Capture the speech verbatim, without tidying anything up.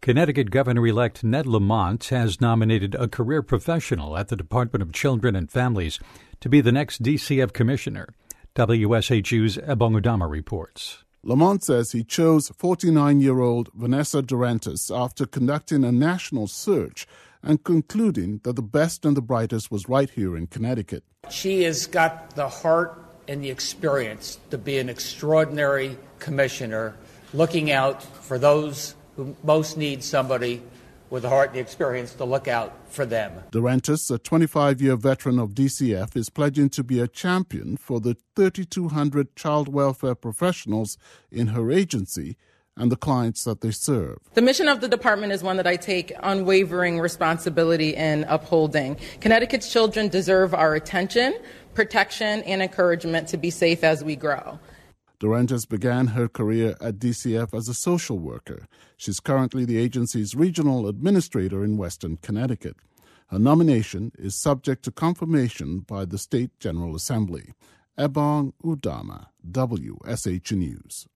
Connecticut Governor-elect Ned Lamont has nominated a career professional at the Department of Children and Families to be the next D C F commissioner. W S H U's Ebong Udama reports. Lamont says he chose forty-nine-year-old Vanessa Durantis after conducting a national search and concluding that the best and the brightest was right here in Connecticut. She has got the heart and the experience to be an extraordinary commissioner, looking out for those who most need somebody with the heart and the experience to look out for them. Durantis, a twenty-five-year veteran of D C F, is pledging to be a champion for the thirty-two hundred child welfare professionals in her agency and the clients that they serve. The mission of the department is one that I take unwavering responsibility in upholding. Connecticut's children deserve our attention, protection, and encouragement to be safe as we grow. Durantis began her career at D C F as a social worker. She's currently the agency's regional administrator in Western Connecticut. Her nomination is subject to confirmation by the State General Assembly. Ebong Udama, W S H News.